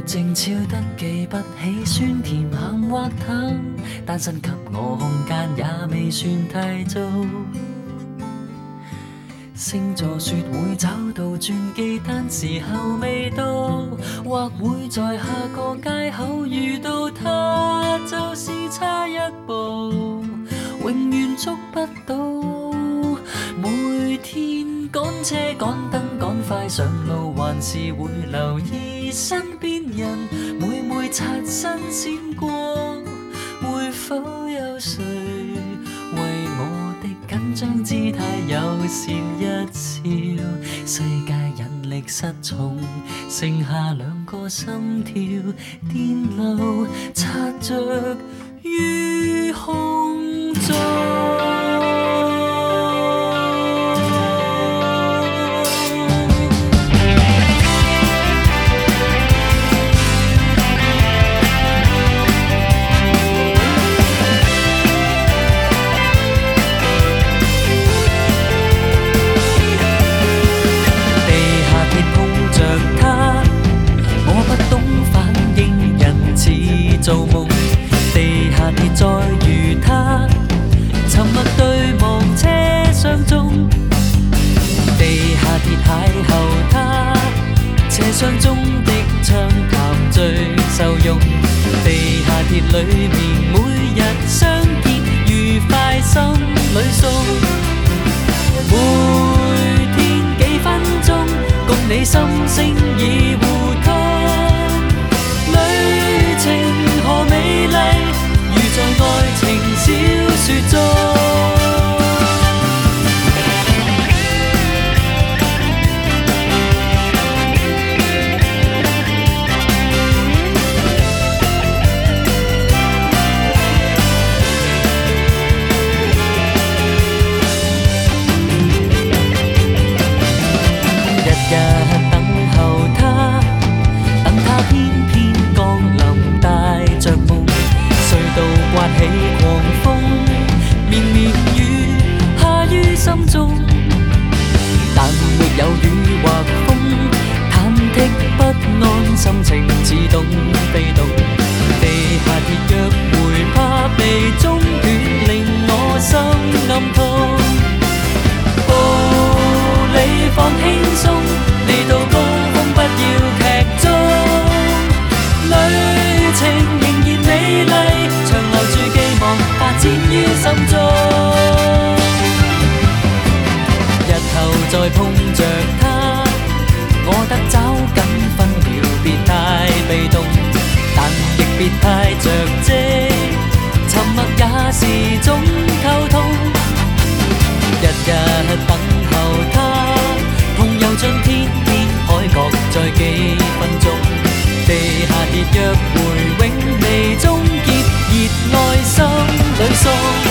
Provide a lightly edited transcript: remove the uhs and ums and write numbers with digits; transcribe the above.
靜悄得記不起酸甜鹹或淡，單身給我空間也未算太早。星座說會找到轉機，但時候未到，或會在下個街口遇到他，就是差一步，永遠觸不到。每天趕車趕燈趕快上路，還是會留意身邊人，每每擦身閃過，會否有誰為我的緊張姿態友善一笑？世界引力失重，剩下兩個心跳，電流擦着於空中。做夢，地下鐵再遇他，沉默對望車廂中，地下鐵邂逅他，車廂中的暢談最受用，地下鐵裡面每日相見，愉快心裏送，每天幾分鐘，共你心聲已互通。何美麗，如在愛情小說中。日日等候他，等他偏偏降臨帶着夢，隧道刮起狂風，綿綿雨下於心中，但沒有雨或風，忐忑不安，心情自動被動。地下鐵約會怕被中斷，令我心暗痛。步你放輕鬆，你到高峰不要劇終，旅程仍然美麗，長留住寄望發展於心中。日後再碰着他，我得找緊分秒，別太被動，但亦別太着跡，沉默也是種溝通。日日等候他，同遊盡天邊海角，再幾分鐘，地下鐵約會永未終結，熱愛心裏送。